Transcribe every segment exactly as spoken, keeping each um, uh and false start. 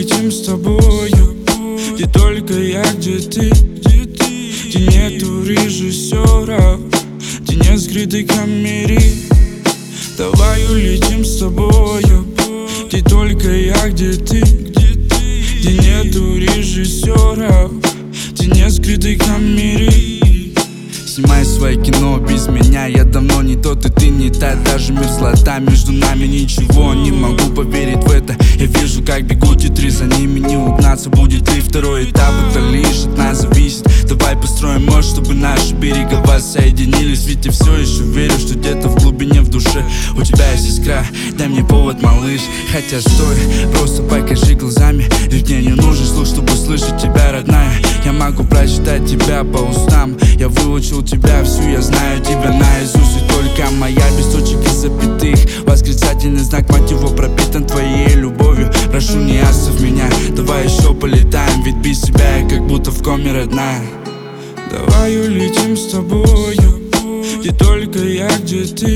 улетим с тобою, где только я, где ты, где нету режиссера, где нет скрытой камеры. Давай улетим с тобою, где только я, где ты, где нету режиссера, где нет скрытой камеры. Снимай свое кино без меня, я давно не тот, и ты не та. Даже мир злата, между нами ничего, не могу поверить в это. Я вижу, как бегут титры, за ними не угнаться. Будет ли второй этап, это лишь от нас зависит. Давай построим мост, чтобы наши берега воссоединились. Ведь я все еще верю, что где-то в глубине в душе у тебя есть искра. Дай мне повод, малыш, хотя стой, просто покажи глазами. Ведь мне не нужен слух, чтобы услышать тебя, родная. Я могу прочитать тебя по устам, я выучил тебя всю, я знаю тебя наизусть. И только моя без точек и запятых, восклицательный знак мотива пропитан твоей любовью. Прошу, не оставь меня, давай еще полетаем, ведь без тебя я как будто в коме, родная. Давай улетим с тобою, где только я, где ты,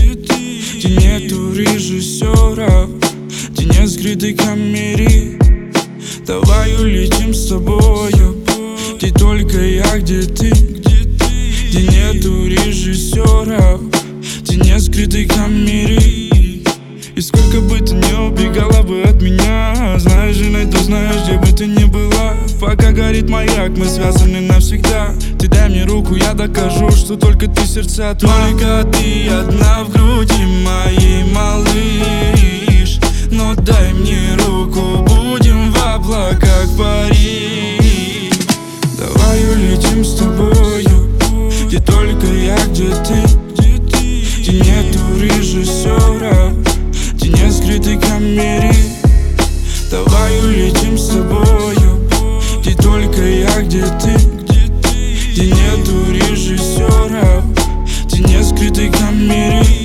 где нету режиссера, где нет скрытой камеры. Давай улетим с тобою, где только я, где ты, где нету режиссера, где нет скрытой камеры. И сколько бы ты не убегала бы от меня, знаешь же, найду, знаешь, где бы ты ни была. Пока горит маяк, мы связаны навсегда. Ты дай мне руку, я докажу, что только ты сердца твои. Только ты одна в груди моей, малыш. Но дай мне руку, будем в облаках парить. Давай улетим с тобою, где только я, где ты, где нету режиссера, где нет скрытой камеры. Давай улетим с тобою, где только я, где ты, где нету режиссера, где нет скрытой камеры.